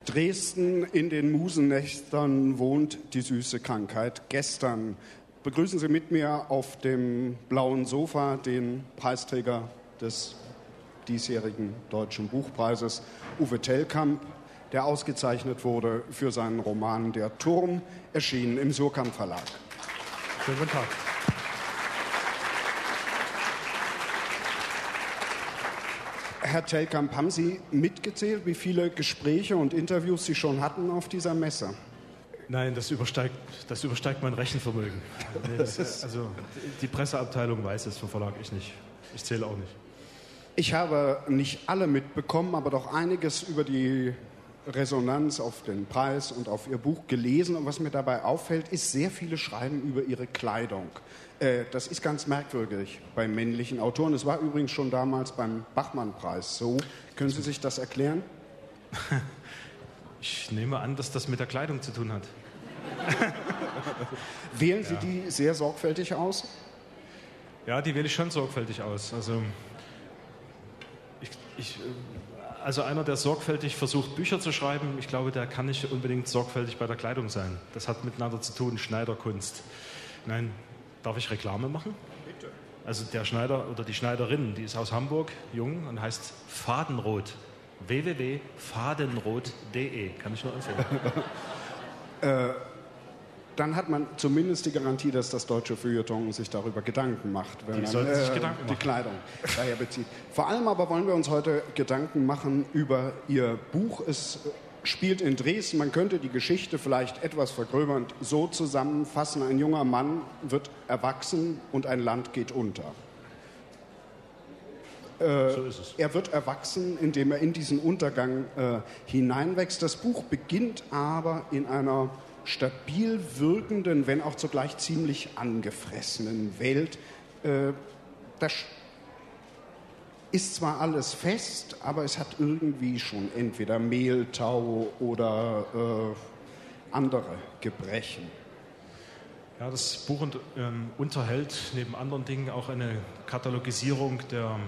Dresden in den Musennächtern wohnt die süße Krankheit. Gestern begrüßen Sie mit mir auf dem blauen Sofa den Preisträger des diesjährigen Deutschen Buchpreises, Uwe Tellkamp, der ausgezeichnet wurde für seinen Roman Der Turm, erschienen im Suhrkamp Verlag. Schönen guten Tag. Herr Tellkamp, haben Sie mitgezählt, wie viele Gespräche und Interviews Sie schon hatten auf dieser Messe? Nein, das übersteigt mein Rechenvermögen. Nee, also die Presseabteilung weiß es, vom Verlag ich nicht. Ich zähle auch nicht. Ich habe nicht alle mitbekommen, aber doch einiges über die Resonanz auf den Preis und auf Ihr Buch gelesen. Und was mir dabei auffällt, ist, sehr viele schreiben über ihre Kleidung. Das ist ganz merkwürdig bei männlichen Autoren. Es war übrigens schon damals beim Bachmann-Preis so. Können Sie sich das erklären? Ich nehme an, dass das mit der Kleidung zu tun hat. Wählen Sie die sehr sorgfältig aus? Ja, die wähle ich schon sorgfältig aus. Also einer, der sorgfältig versucht, Bücher zu schreiben, ich glaube, der kann nicht unbedingt sorgfältig bei der Kleidung sein. Das hat miteinander zu tun, Schneiderkunst. Nein, darf ich Reklame machen? Bitte. Also der Schneider oder die Schneiderin, die ist aus Hamburg, jung und heißt Fadenroth. www.fadenroth.de, kann ich nur empfehlen. Dann hat man zumindest die Garantie, dass das deutsche Feuilleton sich darüber Gedanken macht, wenn man die Kleidung daher bezieht. Vor allem aber wollen wir uns heute Gedanken machen über Ihr Buch. Es spielt in Dresden. Man könnte die Geschichte vielleicht etwas vergröbernd so zusammenfassen: Ein junger Mann wird erwachsen und ein Land geht unter. So ist es. Er wird erwachsen, indem er in diesen Untergang hineinwächst. Das Buch beginnt aber in einer stabil wirkenden, wenn auch zugleich ziemlich angefressenen Welt. Das ist zwar alles fest, aber es hat irgendwie schon entweder Mehltau oder andere Gebrechen. Ja, das Buch unterhält neben anderen Dingen auch eine Katalogisierung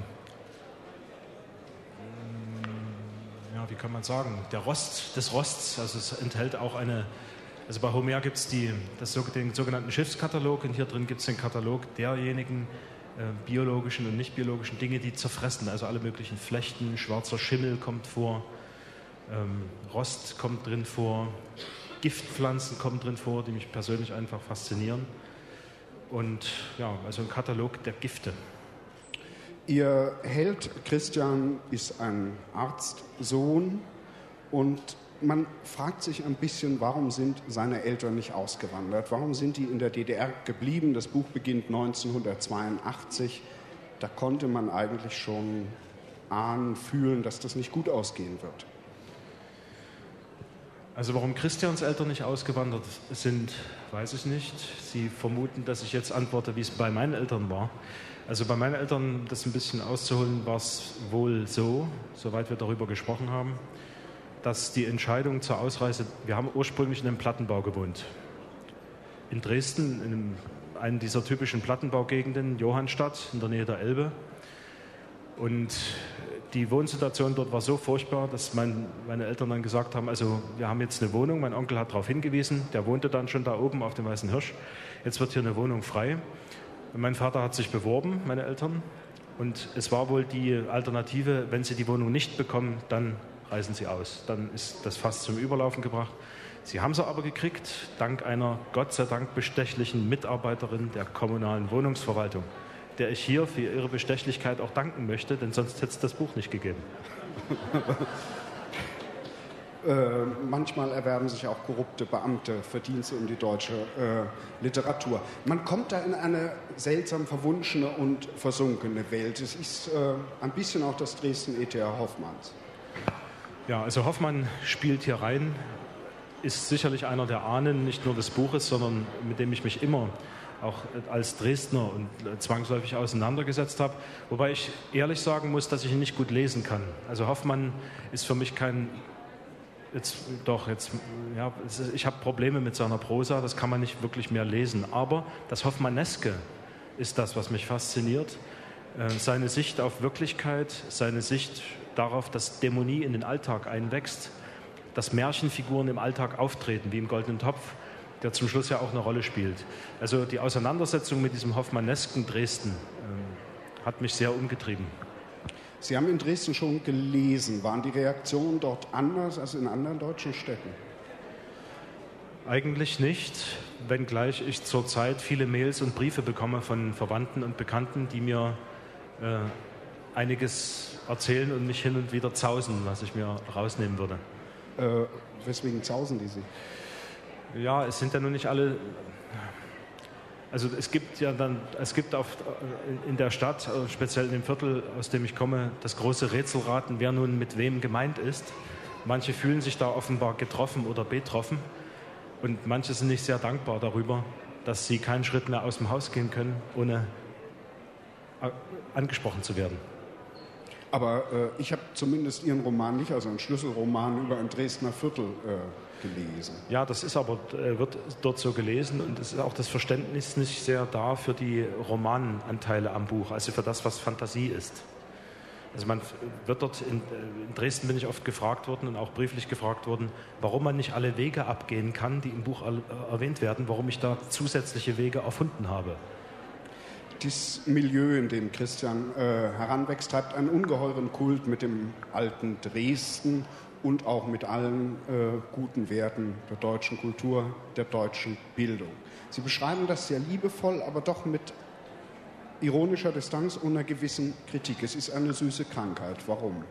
wie kann man sagen, des Rosts. Also es enthält auch also bei Homer gibt es den sogenannten Schiffskatalog, und hier drin gibt es den Katalog derjenigen biologischen und nicht biologischen Dinge, die zerfressen. Also alle möglichen Flechten, schwarzer Schimmel kommt vor, Rost kommt drin vor, Giftpflanzen kommen drin vor, die mich persönlich einfach faszinieren. Und ja, also ein Katalog der Gifte. Ihr Held Christian ist ein Arztsohn und man fragt sich ein bisschen, warum sind seine Eltern nicht ausgewandert? Warum sind die in der DDR geblieben? Das Buch beginnt 1982. Da konnte man eigentlich schon ahnen, fühlen, dass das nicht gut ausgehen wird. Also warum Christians Eltern nicht ausgewandert sind, weiß ich nicht. Sie vermuten, dass ich jetzt antworte, wie es bei meinen Eltern war. Also bei meinen Eltern, das ein bisschen auszuholen, war es wohl so, soweit wir darüber gesprochen haben, dass die Entscheidung zur Ausreise, wir haben ursprünglich in einem Plattenbau gewohnt. In Dresden, in einer dieser typischen Plattenbaugegenden, Johannstadt, in der Nähe der Elbe. Und die Wohnsituation dort war so furchtbar, dass meine Eltern dann gesagt haben, also wir haben jetzt eine Wohnung, mein Onkel hat darauf hingewiesen, der wohnte dann schon da oben auf dem Weißen Hirsch, jetzt wird hier eine Wohnung frei. Und mein Vater hat sich beworben, meine Eltern, und es war wohl die Alternative, wenn sie die Wohnung nicht bekommen, dann reisen sie aus. Dann ist das Fass zum Überlaufen gebracht. Sie haben sie aber gekriegt, dank einer Gott sei Dank bestechlichen Mitarbeiterin der kommunalen Wohnungsverwaltung, der ich hier für ihre Bestechlichkeit auch danken möchte, denn sonst hätte es das Buch nicht gegeben. Manchmal erwerben sich auch korrupte Beamte Verdienste um die deutsche Literatur. Man kommt da in eine seltsam verwunschene und versunkene Welt. Es ist ein bisschen auch das Dresden E.T.A. Hoffmanns. Ja, also Hoffmann spielt hier rein, ist sicherlich einer der Ahnen, nicht nur des Buches, sondern mit dem ich mich immer auch als Dresdner und zwangsläufig auseinandergesetzt habe. Wobei ich ehrlich sagen muss, dass ich ihn nicht gut lesen kann. Also Hoffmann ist für mich ich habe Probleme mit seiner Prosa, das kann man nicht wirklich mehr lesen. Aber das Hoffmanneske ist das, was mich fasziniert. Seine Sicht auf Wirklichkeit, seine Sicht darauf, dass Dämonie in den Alltag einwächst, dass Märchenfiguren im Alltag auftreten, wie im Goldenen Topf, der zum Schluss ja auch eine Rolle spielt. Also die Auseinandersetzung mit diesem hoffmannesken Dresden hat mich sehr umgetrieben. Sie haben in Dresden schon gelesen. Waren die Reaktionen dort anders als in anderen deutschen Städten? Eigentlich nicht, wenngleich ich zurzeit viele Mails und Briefe bekomme von Verwandten und Bekannten, die mir einiges erzählen und mich hin und wieder zausen, was ich mir rausnehmen würde. Weswegen zausen die Sie? Ja, es sind ja nun nicht alle. Also es gibt in der Stadt, speziell in dem Viertel, aus dem ich komme, das große Rätselraten, wer nun mit wem gemeint ist. Manche fühlen sich da offenbar getroffen oder betroffen und manche sind nicht sehr dankbar darüber, dass sie keinen Schritt mehr aus dem Haus gehen können, ohne angesprochen zu werden. Aber ich habe zumindest Ihren Roman nicht, also einen Schlüsselroman über ein Dresdner Viertel gelesen. Ja, das ist aber, wird dort so gelesen und es ist auch das Verständnis nicht sehr da für die Romananteile am Buch, also für das, was Fantasie ist. Also man wird dort, in Dresden bin ich oft gefragt worden und auch brieflich gefragt worden, warum man nicht alle Wege abgehen kann, die im Buch erwähnt werden, warum ich da zusätzliche Wege erfunden habe. Das Milieu, in dem Christian heranwächst, treibt einen ungeheuren Kult mit dem alten Dresden und auch mit allen guten Werten der deutschen Kultur, der deutschen Bildung. Sie beschreiben das sehr liebevoll, aber doch mit ironischer Distanz und einer gewissen Kritik. Es ist eine süße Krankheit. Warum?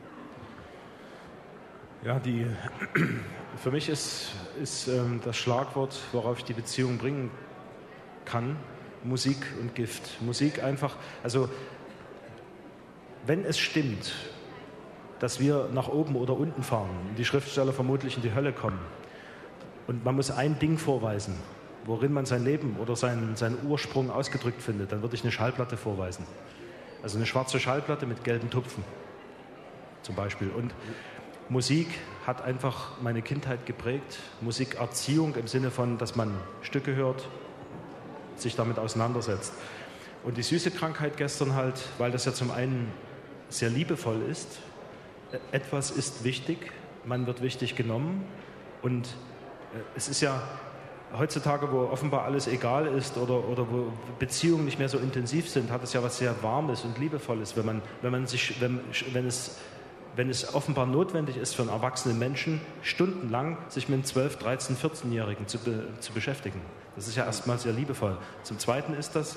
Ja, für mich ist das Schlagwort, worauf ich die Beziehung bringen kann, Musik und Gift. Musik einfach, also wenn es stimmt, dass wir nach oben oder unten fahren, die Schriftsteller vermutlich in die Hölle kommen und man muss ein Ding vorweisen, worin man sein Leben oder seinen Ursprung ausgedrückt findet, dann würde ich eine Schallplatte vorweisen. Also eine schwarze Schallplatte mit gelben Tupfen zum Beispiel. Und Musik hat einfach meine Kindheit geprägt. Musikerziehung im Sinne von, dass man Stücke hört, sich damit auseinandersetzt. Und die süße Krankheit gestern halt, weil das ja zum einen sehr liebevoll ist, etwas ist wichtig, man wird wichtig genommen und es ist ja heutzutage, wo offenbar alles egal ist oder wo Beziehungen nicht mehr so intensiv sind, hat es ja was sehr Warmes und Liebevolles, wenn es offenbar notwendig ist für einen erwachsenen Menschen, stundenlang sich mit einem 12-, 13-, 14-Jährigen zu beschäftigen. Das ist ja erstmal sehr liebevoll. Zum Zweiten ist das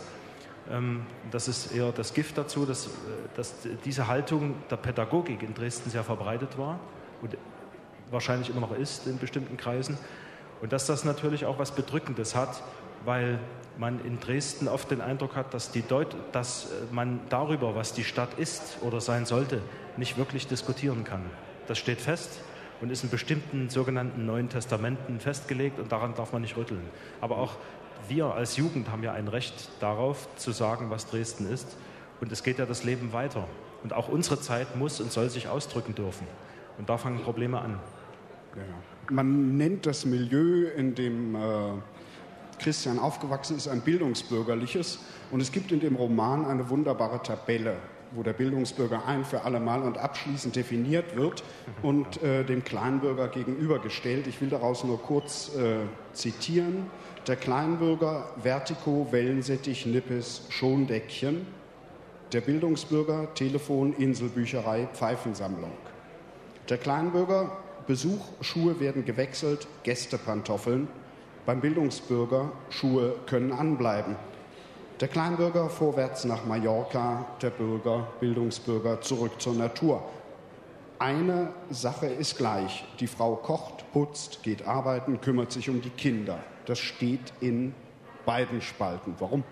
ist eher das Gift dazu, dass diese Haltung der Pädagogik in Dresden sehr verbreitet war und wahrscheinlich immer noch ist in bestimmten Kreisen. Und dass das natürlich auch was Bedrückendes hat, weil man in Dresden oft den Eindruck hat, dass man darüber, was die Stadt ist oder sein sollte, nicht wirklich diskutieren kann. Das steht fest und ist in bestimmten sogenannten Neuen Testamenten festgelegt und daran darf man nicht rütteln. Aber auch wir als Jugend haben ja ein Recht darauf, zu sagen, was Dresden ist. Und es geht ja das Leben weiter. Und auch unsere Zeit muss und soll sich ausdrücken dürfen. Und da fangen Probleme an. Ja. Man nennt das Milieu, in dem Christian aufgewachsen ist, ein bildungsbürgerliches. Und es gibt in dem Roman eine wunderbare Tabelle, wo der Bildungsbürger ein für alle Mal und abschließend definiert wird und dem Kleinbürger gegenübergestellt. Ich will daraus nur kurz zitieren. Der Kleinbürger, Vertigo, Wellensittich, Nippes, Schondeckchen. Der Bildungsbürger, Telefon, Inselbücherei, Pfeifensammlung. Der Kleinbürger, Besuch, Schuhe werden gewechselt, Gästepantoffeln. Beim Bildungsbürger, Schuhe können anbleiben. Der Kleinbürger vorwärts nach Mallorca, der Bildungsbürger zurück zur Natur. Eine Sache ist gleich. Die Frau kocht, putzt, geht arbeiten, kümmert sich um die Kinder. Das steht in beiden Spalten. Warum?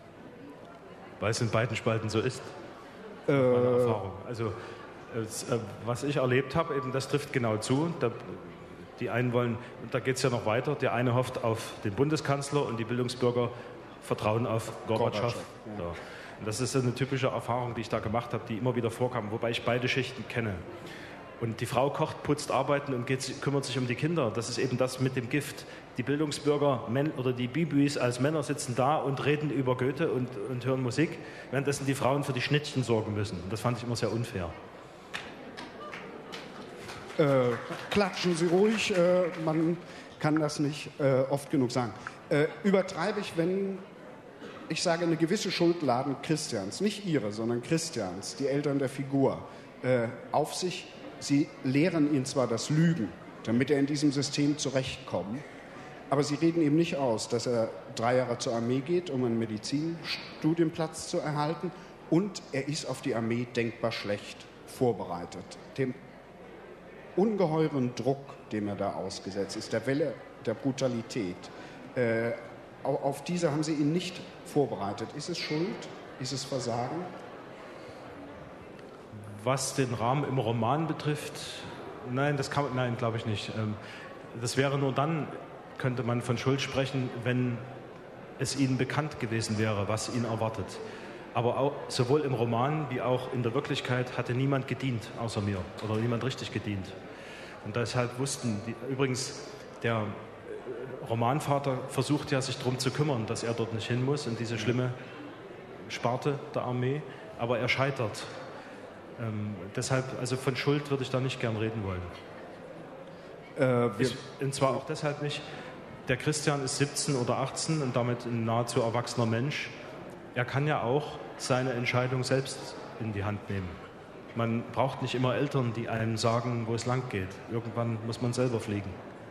Weil es in beiden Spalten so ist. Meine Erfahrung. Also was ich erlebt habe, eben das trifft genau zu. Die einen wollen, und da geht es ja noch weiter, der eine hofft auf den Bundeskanzler und die Bildungsbürger vertrauen auf Gorbatschow. Ja. Und das ist eine typische Erfahrung, die ich da gemacht habe, die immer wieder vorkam, wobei ich beide Schichten kenne. Und die Frau kocht, putzt, arbeiten und kümmert sich um die Kinder. Das ist eben das mit dem Gift. Die Bildungsbürger oder die Bibis als Männer sitzen da und reden über Goethe und hören Musik, währenddessen die Frauen für die Schnittchen sorgen müssen. Und das fand ich immer sehr unfair. Klatschen Sie ruhig, man kann das nicht oft genug sagen. Übertreibe ich, wenn ich sage, eine gewisse Schuld laden Christians, nicht Ihre, sondern Christians, die Eltern der Figur, auf sich. Sie lehren ihn zwar das Lügen, damit er in diesem System zurechtkommt, aber sie reden ihm nicht aus, dass er 3 Jahre zur Armee geht, um einen Medizinstudienplatz zu erhalten, und er ist auf die Armee denkbar schlecht vorbereitet. Dem ungeheuren Druck, dem er da ausgesetzt ist, der Welle der Brutalität, auf diese haben sie ihn nicht vorbereitet. Ist es Schuld? Ist es Versagen? Was den Rahmen im Roman betrifft, nein, glaube ich nicht. Das wäre nur dann, könnte man von Schuld sprechen, wenn es ihnen bekannt gewesen wäre, was ihn erwartet. Aber auch, sowohl im Roman wie auch in der Wirklichkeit hatte niemand gedient, außer mir, oder niemand richtig gedient. Und deshalb wussten übrigens, der Romanvater versucht ja, sich darum zu kümmern, dass er dort nicht hin muss, in diese schlimme Sparte der Armee, aber er scheitert. Deshalb, also von Schuld würde ich da nicht gern reden wollen. Und zwar auch deshalb nicht, der Christian ist 17 oder 18 und damit ein nahezu erwachsener Mensch. Er kann ja auch seine Entscheidung selbst in die Hand nehmen. Man braucht nicht immer Eltern, die einem sagen, wo es lang geht. Irgendwann muss man selber fliegen.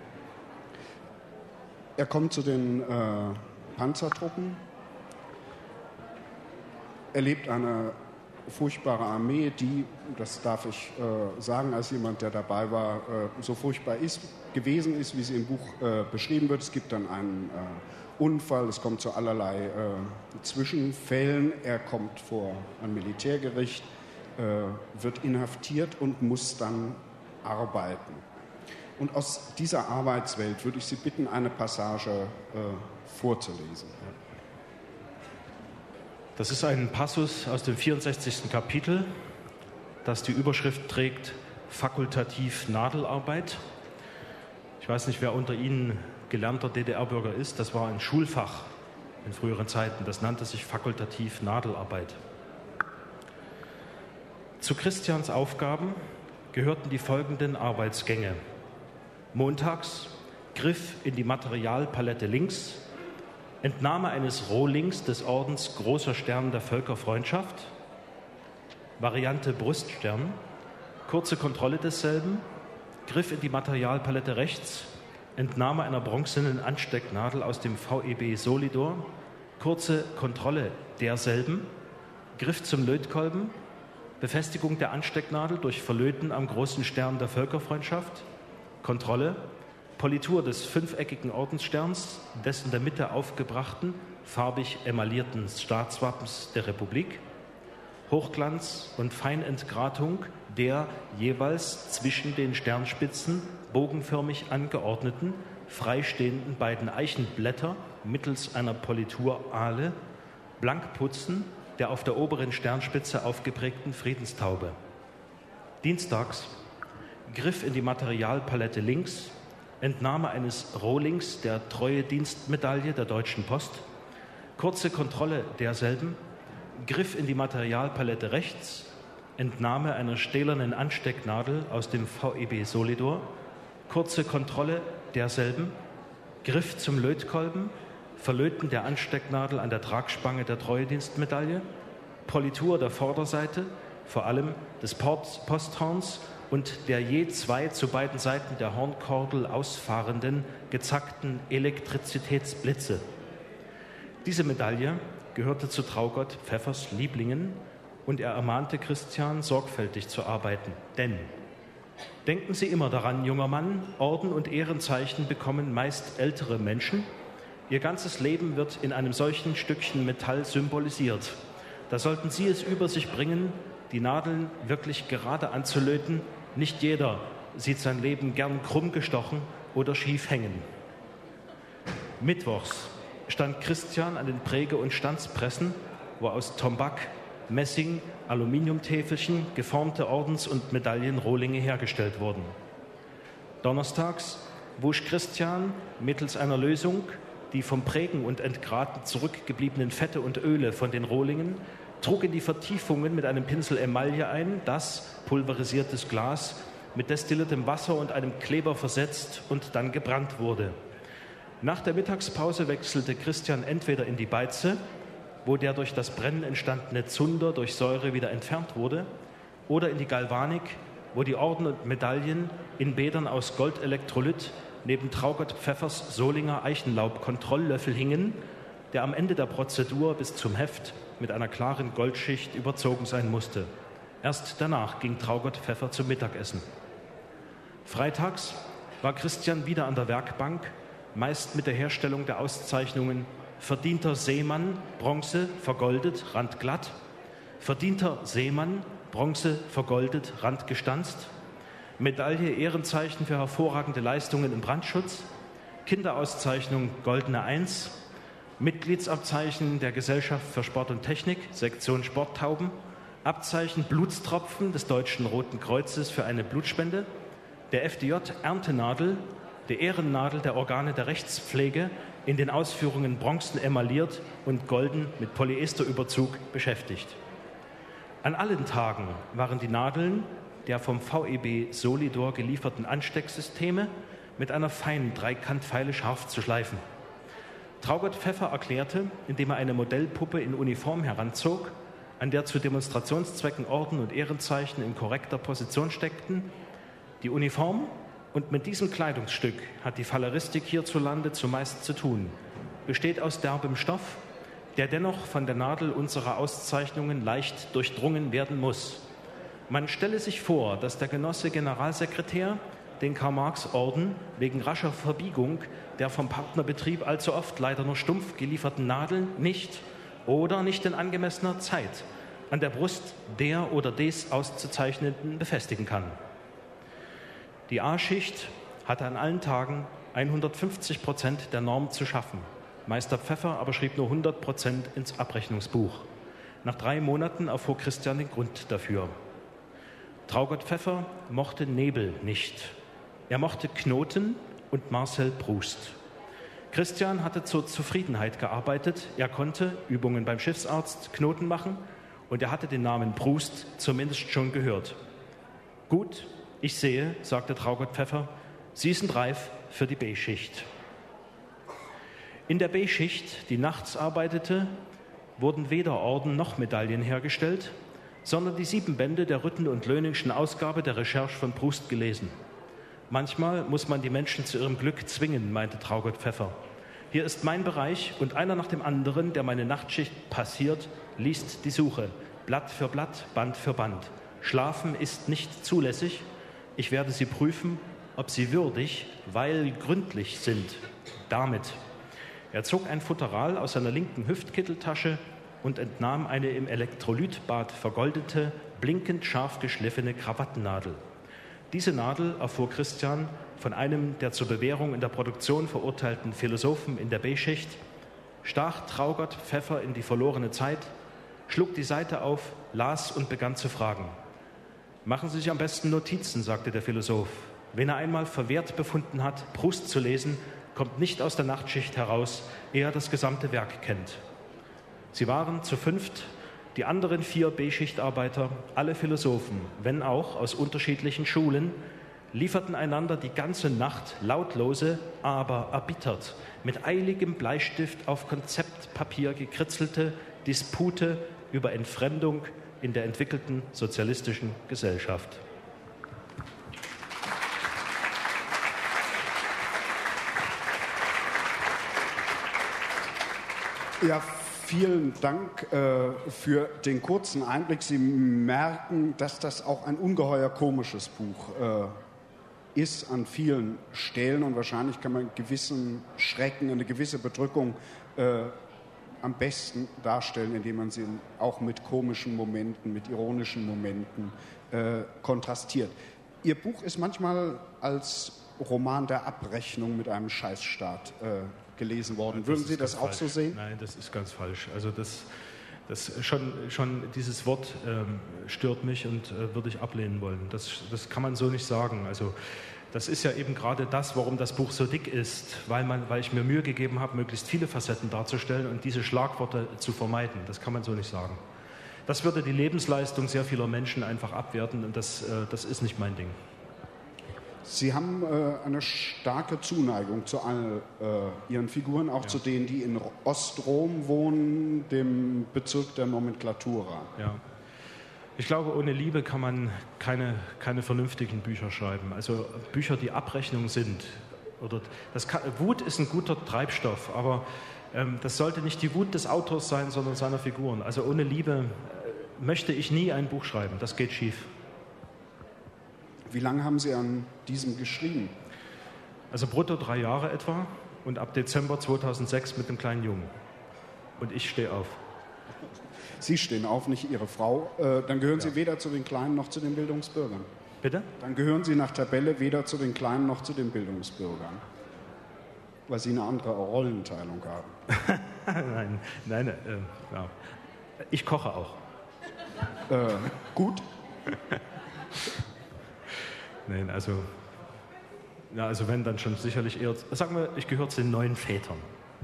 Er kommt zu den Panzertruppen, erlebt eine furchtbare Armee, die, das darf ich sagen als jemand, der dabei war, so furchtbar gewesen ist, wie sie im Buch beschrieben wird. Es gibt dann einen Unfall, es kommt zu allerlei Zwischenfällen. Er kommt vor ein Militärgericht, wird inhaftiert und muss dann arbeiten. Und aus dieser Arbeitswelt würde ich Sie bitten, eine Passage vorzulesen. Das ist ein Passus aus dem 64. Kapitel, das die Überschrift trägt: Fakultativ Nadelarbeit. Ich weiß nicht, wer unter Ihnen gelernter DDR-Bürger ist. Das war ein Schulfach in früheren Zeiten. Das nannte sich Fakultativ Nadelarbeit. Zu Christians Aufgaben gehörten die folgenden Arbeitsgänge. Montags Griff in die Materialpalette links, Entnahme eines Rohlings des Ordens Großer Stern der Völkerfreundschaft, Variante Bruststern, kurze Kontrolle desselben, Griff in die Materialpalette rechts, Entnahme einer bronzenen Anstecknadel aus dem VEB Solidor, kurze Kontrolle derselben, Griff zum Lötkolben, Befestigung der Anstecknadel durch Verlöten am Großen Stern der Völkerfreundschaft, Kontrolle, Politur des 5-eckigen Ordenssterns, des in der Mitte aufgebrachten, farbig emaillierten Staatswappens der Republik, Hochglanz und Feinentgratung der jeweils zwischen den Sternspitzen bogenförmig angeordneten, freistehenden beiden Eichenblätter mittels einer Politurahle, Blankputzen der auf der oberen Sternspitze aufgeprägten Friedenstaube. Dienstags Griff in die Materialpalette links, Entnahme eines Rohlings der Treuedienstmedaille der Deutschen Post, kurze Kontrolle derselben, Griff in die Materialpalette rechts, Entnahme einer stählernen Anstecknadel aus dem VEB Solidor, kurze Kontrolle derselben, Griff zum Lötkolben, Verlöten der Anstecknadel an der Tragspange der Treuedienstmedaille, Politur der Vorderseite, vor allem des Posthorns und der je 2 zu beiden Seiten der Hornkordel ausfahrenden, gezackten Elektrizitätsblitze. Diese Medaille gehörte zu Traugott Pfeffers Lieblingen und er ermahnte Christian, sorgfältig zu arbeiten. Denn, denken Sie immer daran, junger Mann, Orden und Ehrenzeichen bekommen meist ältere Menschen. Ihr ganzes Leben wird in einem solchen Stückchen Metall symbolisiert. Da sollten Sie es über sich bringen, die Nadeln wirklich gerade anzulöten. Nicht jeder sieht sein Leben gern krumm gestochen oder schief hängen. Mittwochs stand Christian an den Präge- und Stanzpressen, wo aus Tombak, Messing, Aluminiumtäfelchen geformte Ordens- und Medaillenrohlinge hergestellt wurden. Donnerstags wusch Christian mittels einer Lösung die vom Prägen und Entgraten zurückgebliebenen Fette und Öle von den Rohlingen, trug in die Vertiefungen mit einem Pinsel Emaille ein, das, pulverisiertes Glas, mit destilliertem Wasser und einem Kleber versetzt und dann gebrannt wurde. Nach der Mittagspause wechselte Christian entweder in die Beize, wo der durch das Brennen entstandene Zunder durch Säure wieder entfernt wurde, oder in die Galvanik, wo die Orden und Medaillen in Bädern aus Goldelektrolyt neben Traugott Pfeffers Solinger Eichenlaub-Kontrolllöffel hingen, der am Ende der Prozedur bis zum Heft mit einer klaren Goldschicht überzogen sein musste. Erst danach ging Traugott Pfeffer zum Mittagessen. Freitags war Christian wieder an der Werkbank, meist mit der Herstellung der Auszeichnungen Verdienter Seemann, Bronze, vergoldet, randglatt, Verdienter Seemann, Bronze, vergoldet, randgestanzt, Medaille Ehrenzeichen für hervorragende Leistungen im Brandschutz, Kinderauszeichnung Goldene Eins, Mitgliedsabzeichen der Gesellschaft für Sport und Technik, Sektion Sporttauben, Abzeichen Blutstropfen des Deutschen Roten Kreuzes für eine Blutspende, der FDJ Erntenadel, der Ehrennadel der Organe der Rechtspflege, in den Ausführungen bronzen emailliert und golden mit Polyesterüberzug beschäftigt. An allen Tagen waren die Nadeln der vom VEB Solidor gelieferten Anstecksysteme mit einer feinen Dreikantfeile scharf zu schleifen. Traugott Pfeffer erklärte, indem er eine Modellpuppe in Uniform heranzog, an der zu Demonstrationszwecken Orden und Ehrenzeichen in korrekter Position steckten: Die Uniform und mit diesem Kleidungsstück hat die Falleristik hierzulande zumeist zu tun, besteht aus derbem Stoff, der dennoch von der Nadel unserer Auszeichnungen leicht durchdrungen werden muss. Man stelle sich vor, dass der Genosse Generalsekretär den Karl-Marx-Orden wegen rascher Verbiegung der vom Partnerbetrieb allzu oft leider nur stumpf gelieferten Nadeln nicht oder nicht in angemessener Zeit an der Brust der oder des Auszuzeichneten befestigen kann. Die A-Schicht hatte an allen Tagen 150% der Norm zu schaffen. Meister Pfeffer aber schrieb nur 100% ins Abrechnungsbuch. Nach 3 Monaten erfuhr Christian den Grund dafür. Traugott Pfeffer mochte Nebel nicht. Er mochte Knoten und Marcel Proust. Christian hatte zur Zufriedenheit gearbeitet. Er konnte, Übungen beim Schiffsarzt, Knoten machen und er hatte den Namen Proust zumindest schon gehört. Gut, ich sehe, sagte Traugott Pfeffer, Sie sind reif für die B-Schicht. In der B-Schicht, die nachts arbeitete, wurden weder Orden noch Medaillen hergestellt, sondern die 7 Bände der Rütten- und Löningschen Ausgabe der Recherche von Proust gelesen. Manchmal muss man die Menschen zu ihrem Glück zwingen, meinte Traugott Pfeffer. Hier ist mein Bereich und einer nach dem anderen, der meine Nachtschicht passiert, liest die Suche. Blatt für Blatt, Band für Band. Schlafen ist nicht zulässig. Ich werde Sie prüfen, ob Sie würdig, weil gründlich sind. Damit. Er zog ein Futteral aus seiner linken Hüftkitteltasche und entnahm eine im Elektrolytbad vergoldete, blinkend scharf geschliffene Krawattennadel. Diese Nadel erfuhr Christian von einem der zur Bewährung in der Produktion verurteilten Philosophen in der B-Schicht, stach Traugott Pfeffer in die verlorene Zeit, schlug die Seite auf, las und begann zu fragen. Machen Sie sich am besten Notizen, sagte der Philosoph. Wenn er einmal verwehrt befunden hat, Proust zu lesen, kommt nicht aus der Nachtschicht heraus, ehe er das gesamte Werk kennt. Sie waren zu 5, die anderen 4 B-Schichtarbeiter, alle Philosophen, wenn auch aus unterschiedlichen Schulen, lieferten einander die ganze Nacht lautlose, aber erbittert, mit eiligem Bleistift auf Konzeptpapier gekritzelte Dispute über Entfremdung in der entwickelten sozialistischen Gesellschaft. Ja, vielen Dank für den kurzen Einblick. Sie merken, dass das auch ein ungeheuer komisches Buch ist an vielen Stellen und wahrscheinlich kann man einen gewissen Schrecken, eine gewisse Bedrückung am besten darstellen, indem man sie auch mit komischen Momenten, mit ironischen Momenten kontrastiert. Ihr Buch ist manchmal als Roman der Abrechnung mit einem Scheißstaat gelesen worden. Würden Sie das auch so sehen? Nein, das ist ganz falsch. Also das schon dieses Wort stört mich und würde ich ablehnen wollen. Das kann man so nicht sagen. Also das ist ja eben gerade das, warum das Buch so dick ist, weil ich mir Mühe gegeben habe, möglichst viele Facetten darzustellen und diese Schlagworte zu vermeiden. Das kann man so nicht sagen. Das würde die Lebensleistung sehr vieler Menschen einfach abwerten und das ist nicht mein Ding. Sie haben eine starke Zuneigung zu all Ihren Figuren, auch zu denen, die in Ostrom wohnen, dem Bezirk der Nomenklatura. Ja. Ich glaube, ohne Liebe kann man keine vernünftigen Bücher schreiben. Also Bücher, die Abrechnung sind. Wut ist ein guter Treibstoff, aber das sollte nicht die Wut des Autors sein, sondern seiner Figuren. Also ohne Liebe möchte ich nie ein Buch schreiben. Das geht schief. Wie lange haben Sie an diesem geschrieben? Also brutto 3 Jahre etwa und ab Dezember 2006 mit dem kleinen Jungen. Und ich stehe auf. Sie stehen auf, nicht Ihre Frau. Dann gehören Sie weder zu den Kleinen noch zu den Bildungsbürgern. Bitte? Dann gehören Sie nach Tabelle weder zu den Kleinen noch zu den Bildungsbürgern. Weil Sie eine andere Rollenteilung haben. Nein, ja. Ich koche auch. Gut. Nein, also wenn, dann schon sicherlich eher, sagen wir, ich gehöre zu den neuen Vätern.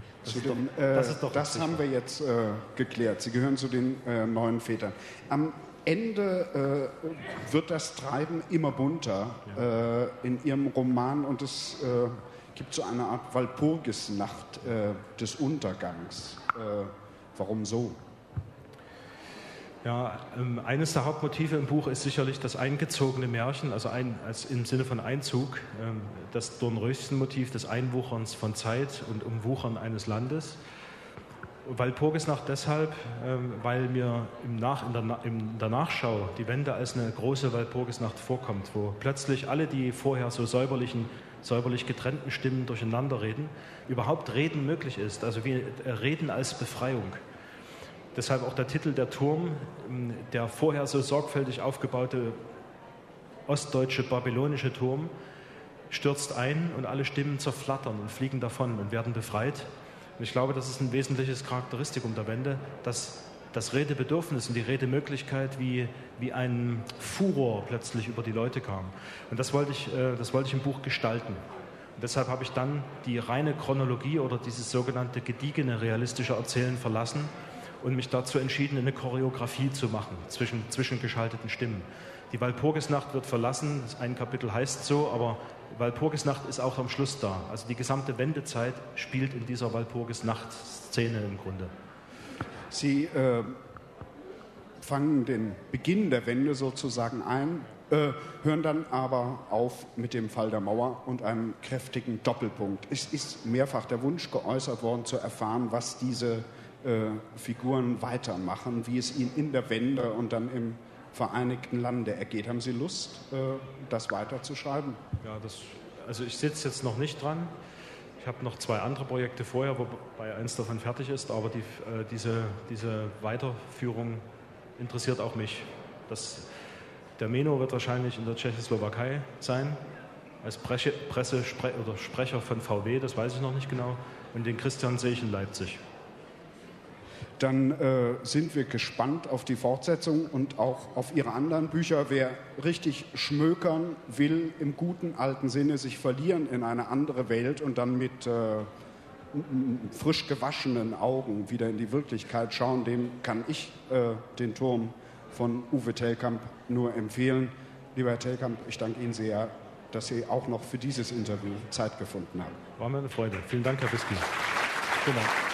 Das haben wir jetzt geklärt. Sie gehören zu den neuen Vätern. Am Ende wird das Treiben immer bunter in Ihrem Roman und es gibt so eine Art Walpurgisnacht des Untergangs. Warum so? Ja, eines der Hauptmotive im Buch ist sicherlich das eingezogene Märchen, also im Sinne von Einzug, das Dornröschen-Motiv des Einwucherns von Zeit und Umwuchern eines Landes. Walpurgisnacht deshalb, weil mir in der Nachschau die Wende als eine große Walpurgisnacht vorkommt, wo plötzlich alle die vorher so säuberlich getrennten Stimmen durcheinander reden, überhaupt Reden möglich ist, also wie Reden als Befreiung. Deshalb auch der Titel Der Turm, der vorher so sorgfältig aufgebaute ostdeutsche babylonische Turm, stürzt ein und alle Stimmen zerflattern und fliegen davon und werden befreit. Und ich glaube, das ist ein wesentliches Charakteristikum der Wende, dass das Redebedürfnis und die Redemöglichkeit wie ein Furor plötzlich über die Leute kam. Und das wollte ich im Buch gestalten. Und deshalb habe ich dann die reine Chronologie oder dieses sogenannte gediegene realistische Erzählen verlassen und mich dazu entschieden, eine Choreografie zu machen zwischen geschalteten Stimmen. Die Walpurgisnacht wird verlassen, ein Kapitel heißt so, aber Walpurgisnacht ist auch am Schluss da. Also die gesamte Wendezeit spielt in dieser Walpurgisnacht-Szene im Grunde. Sie fangen den Beginn der Wende sozusagen ein, hören dann aber auf mit dem Fall der Mauer und einem kräftigen Doppelpunkt. Es ist mehrfach der Wunsch geäußert worden, zu erfahren, was diese Figuren weitermachen, wie es ihnen in der Wende und dann im Vereinigten Lande ergeht. Haben Sie Lust, das weiterzuschreiben? Ja, also ich sitze jetzt noch nicht dran. Ich habe noch 2 andere Projekte vorher, wobei eins davon fertig ist, aber diese Weiterführung interessiert auch mich. Der Meno wird wahrscheinlich in der Tschechoslowakei sein, als Sprecher von VW, das weiß ich noch nicht genau, und den Christian sehe ich in Leipzig. Dann sind wir gespannt auf die Fortsetzung und auch auf Ihre anderen Bücher. Wer richtig schmökern will, im guten alten Sinne sich verlieren in eine andere Welt und dann mit frisch gewaschenen Augen wieder in die Wirklichkeit schauen, dem kann ich den Turm von Uwe Tellkamp nur empfehlen. Lieber Herr Tellkamp, ich danke Ihnen sehr, dass Sie auch noch für dieses Interview Zeit gefunden haben. War mir eine Freude. Vielen Dank, Herr Biski. Vielen Dank.